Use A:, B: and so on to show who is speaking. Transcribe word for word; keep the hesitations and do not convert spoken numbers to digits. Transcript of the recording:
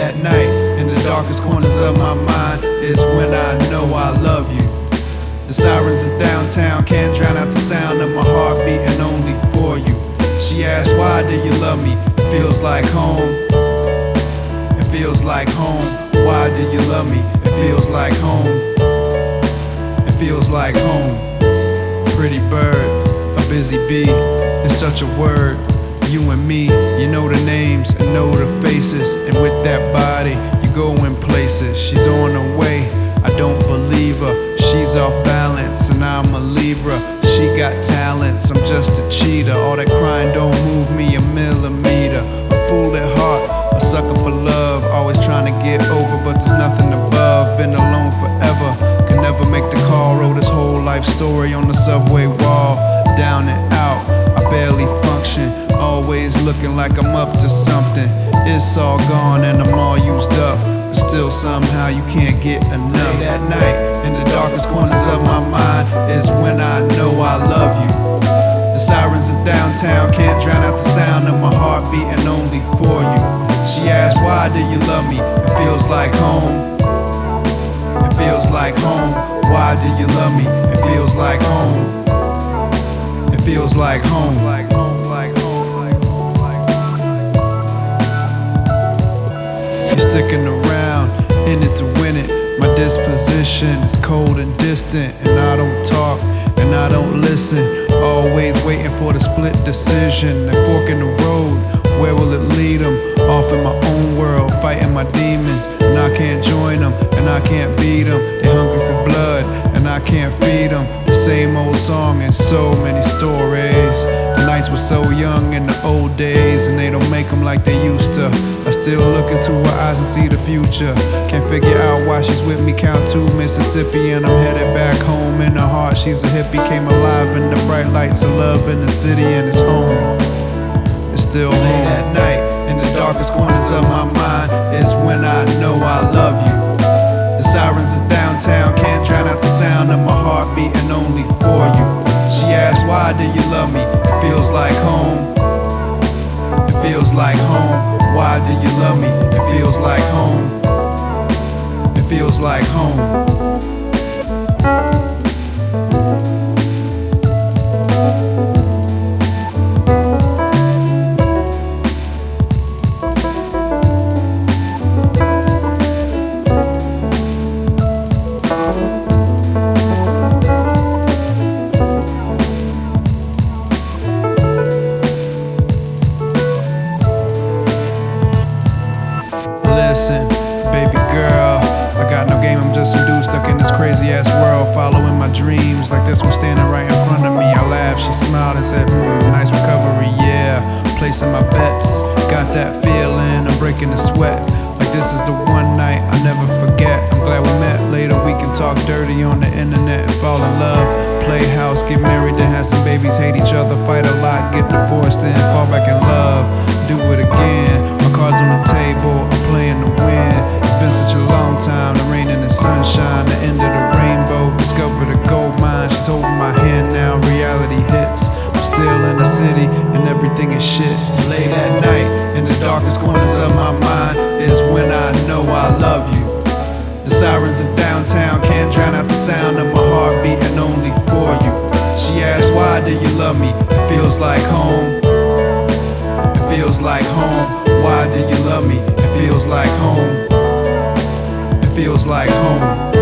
A: at night, in the darkest corners of my mind, is when I know I love you. The sirens in downtown can't drown out the sound of my heart beating only for you. She asks, why do you love me? It feels like home. It feels like home. Why do you love me? It feels like home. It feels like home. Pretty bird, a busy bee, it's such a word. You and me, you know the names and know the faces, and with that body, you go in places. She's on her way, I don't believe her. She's off balance and I'm a Libra. She got talents, I'm just a cheater. All that crying don't move me a millimeter. A fool at heart, a sucker for love, always trying to get over, but there's nothing above. Been alone forever, can never make the call. Wrote this whole life story on the subway wall. Down and out, I barely function, always looking like I'm up to something. It's all gone and I'm all used up, but still somehow you can't get enough. Late at night, in the darkest corners of my mind, is when I know I love you. The sirens in downtown can't drown out the sound of my heart beating only for you. She asks, why do you love me? It feels like home. It feels like home. Why do you love me? It feels like home. It feels like home. You're sticking around, in it to win it. My disposition is cold and distant, and I don't talk and I don't listen. Always waiting for the split decision. That fork in the road, where will it lead them? Off in my own world, fighting my demons, and I can't join them, and I can't beat them. They're hungry for blood, and I can't feed them. The same old song and so many stories. The nights were so young in the old days, and they don't make them like they used to. I still look into her eyes and see the future. Can't figure out why she's with me, count to Mississippi, and I'm headed back home. In her heart, she's a hippie, came alive in the bright lights of love in the city, and it's home. It's still late at night, in the darkest corners of my mind, is when I know I love you. The sirens in downtown can't drown out the sound of my heart beating only for you. She asks, why do you love me? It feels like home. It feels like home. Why do you love me? It feels like home. It feels like home. Listen, baby girl, I got no game, I'm just some dude stuck in this crazy ass world, following my dreams like this one standing right in front of me. I laughed, she smiled and said, mm, nice recovery, yeah. Placing my bets, got that feeling, I'm breaking the sweat. Like this is the one night I never forget. I'm glad we met, later we can talk dirty on the internet and fall in love. Play house, get married, then have some babies, hate each other, fight a lot, get divorced, then fall back in love. Do it again, my cards on the table, I'm playing to win. It's been such a long time, the rain and the sunshine, the end of the rainbow, discover the gold mine. She's holding my hand now, reality hits. I'm still in the city and everything is shit. Late at night, in the darkest corners of my mind, is when I know I love you. The sirens in downtown can't drown out the sound of my heart beating only for you. She asks, why do you love me? It feels like home. It feels like home. Why do you love me? It feels like home. It feels like home.